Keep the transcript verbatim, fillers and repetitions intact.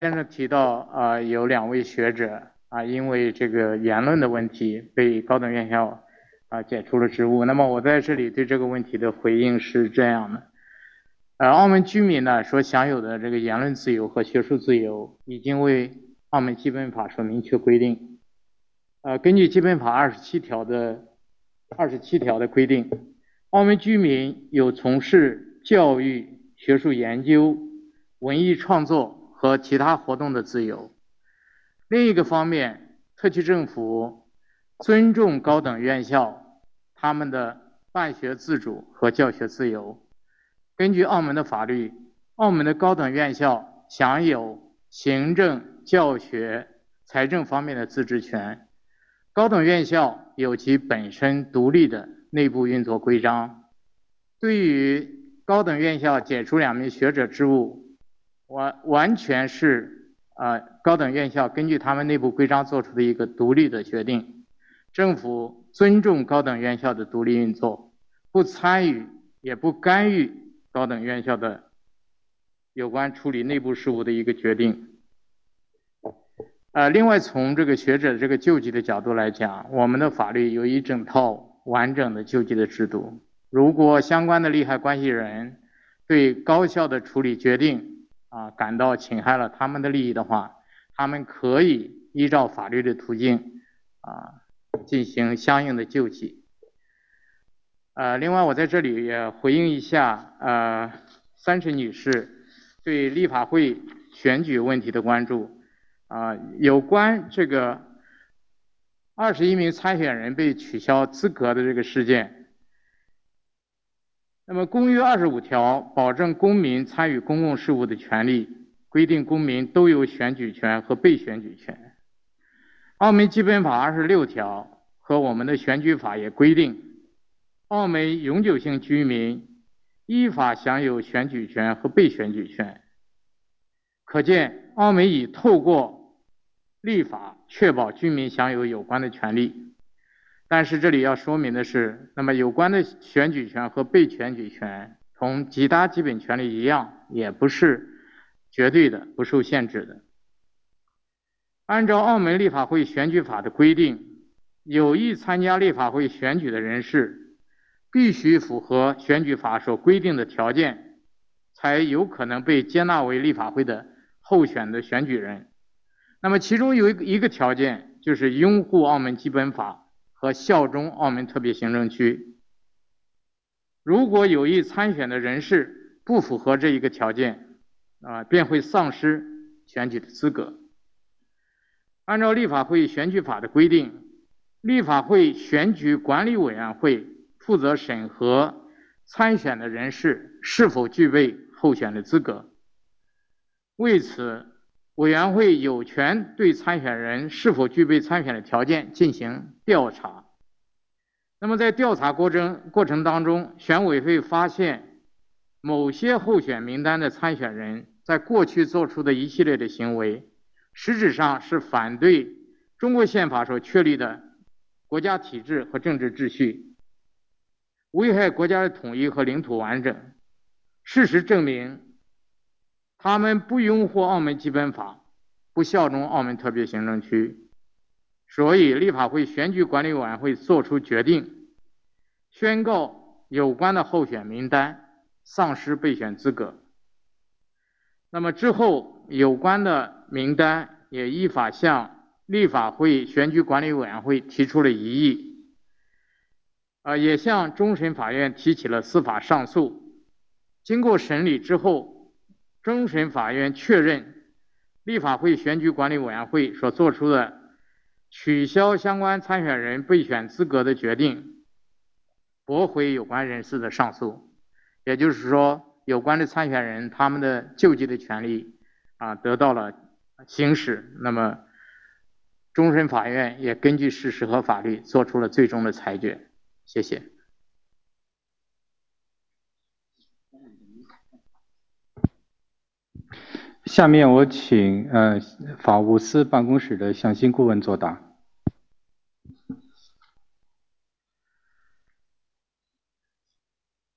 先生提到啊、呃有两位学者啊、因为这个言论的问题被高等院校啊、解除了职务。那么我在这里对这个问题的回应是这样的：呃，澳门居民呢所享有的这个言论自由和学术自由，已经为澳门基本法所明确规定。呃，根据基本法二十七条的二十七条的规定，澳门居民有从事教育、学术研究、文艺创作和其他活动的自由。另一个方面，特区政府尊重高等院校他们的办学自主和教学自由。根据澳门的法律，澳门的高等院校享有行政、教学、财政方面的自治权。高等院校有其本身独立的内部运作规章。对于高等院校解除两名学者职务，完完全是呃高等院校根据他们内部规章做出的一个独立的决定。政府尊重高等院校的独立运作，不参与也不干预高等院校的有关处理内部事务的一个决定。呃，另外从这个学者这个救济的角度来讲，我们的法律有一整套完整的救济的制度。如果相关的利害关系人对高校的处理决定啊感到侵害了他们的利益的话，他们可以依照法律的途径啊进行相应的救济。呃，另外我在这里也回应一下呃三陈女士对立法会选举问题的关注。啊、有关这个二十一名参选人被取消资格的这个事件，那么公约二十五条保证公民参与公共事务的权利，规定公民都有选举权和被选举权。澳门基本法二十六条和我们的选举法也规定，澳门永久性居民依法享有选举权和被选举权。可见，澳门已透过立法确保居民享有有关的权利。但是这里要说明的是，那么有关的选举权和被选举权同其他基本权利一样，也不是绝对的、不受限制的。按照澳门立法会选举法的规定，有意参加立法会选举的人士，必须符合选举法所规定的条件，才有可能被接纳为立法会的候选的选举人。那么其中有一个一个条件，就是拥护澳门基本法和效忠澳门特别行政区。如果有意参选的人士不符合这一个条件，啊，便会丧失选举的资格。按照立法会选举法的规定，立法会选举管理委员会负责审核参选的人士是否具备候选的资格。为此，委员会有权对参选人是否具备参选的条件进行调查。那么在调查过程过程当中，选委会发现某些候选名单的参选人在过去做出的一系列的行为，实质上是反对中国宪法所确立的国家体制和政治秩序，危害国家的统一和领土完整。事实证明，他们不拥护澳门基本法，不效忠澳门特别行政区，所以立法会选举管理委员会作出决定，宣告有关的候选名单丧失备选资格。那么之后，有关的名单也依法向立法会选举管理委员会提出了异议，呃，也向终审法院提起了司法上诉。经过审理之后，终审法院确认立法会选举管理委员会所做出的取消相关参选人备选资格的决定，驳回有关人士的上诉。也就是说，有关的参选人他们的救济的权利啊得到了行使。那么，终审法院也根据事实和法律做出了最终的裁决。谢谢。 下面我请呃法务司办公室的向新顾问作答。